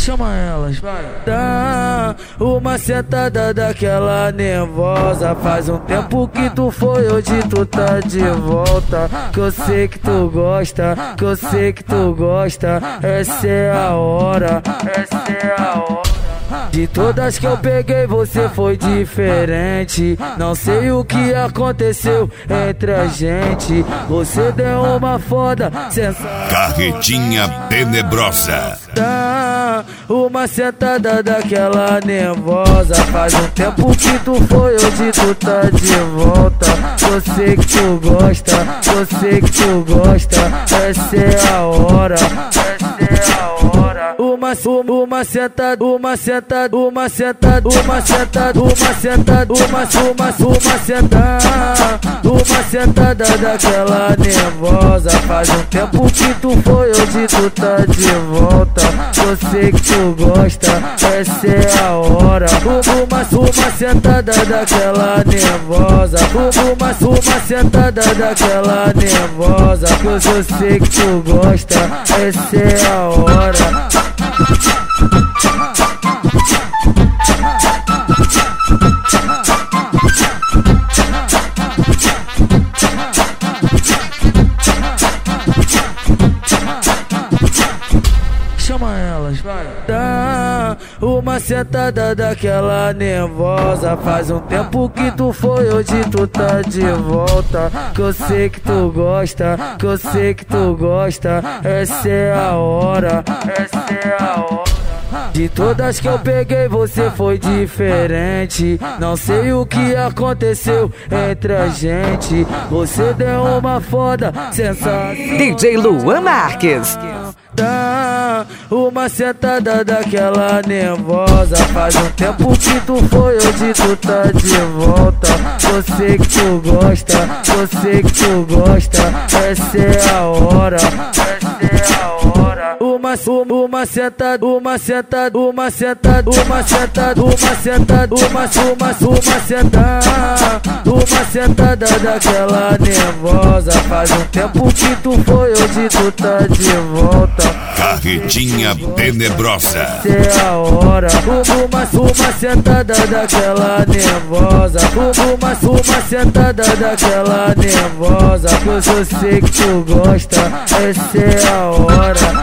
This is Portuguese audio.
Chama elas, vai. Dá uma sentada daquela nervosa. Faz um tempo que tu foi, hoje tu tá de volta. Que eu sei que tu gosta, que eu sei que tu gosta. Essa é a hora, essa é a hora. De todas que eu peguei você foi diferente. Não sei o que aconteceu entre a gente. Você deu uma foda sensacional. Carretinha tenebrosa. Dá uma sentada daquela nervosa. Faz um tempo que tu foi, hoje tu tá de volta. Eu sei que tu gosta, eu sei que tu gosta. Essa é a hora, essa é a hora. Uma sentada, uma sentada, uma sentada, uma sentada, uma sentada, uma sentada, uma sentada daquela nervosa. Faz um tempo que tu foi, hoje tu tá de volta. Eu sei que tu gosta, essa é a hora. Uma sentada daquela nervosa. Uma sentada daquela nervosa. Que eu sei que tu gosta, essa é a hora. Chama elas, vai. Dá uma sentada daquela nervosa. Faz um tempo que tu foi, hoje tu tá de volta. Que eu sei que tu gosta, que eu sei que tu gosta. Essa é a hora, essa é a hora. De todas que eu peguei você foi diferente. Não sei o que aconteceu entre a gente. Você deu uma foda sensacional. DJ Luan Marques. Dá uma sentada daquela nervosa. Faz um tempo que tu foi, hoje tu tá de volta. Eu sei que tu gosta, eu sei que tu gosta. Essa é a hora, essa é a hora. Uma sentada, uma sentada, uma sentada, uma sentada, uma sentada, uma sentada, uma sentada daquela nervosa. Faz um tempo que tu foi, hoje tu tá de volta. Carretinha tenebrosa. Essa é a hora. Uma sentada daquela nervosa. Uma sentada daquela nervosa. Que eu sei que tu gosta, essa é a hora.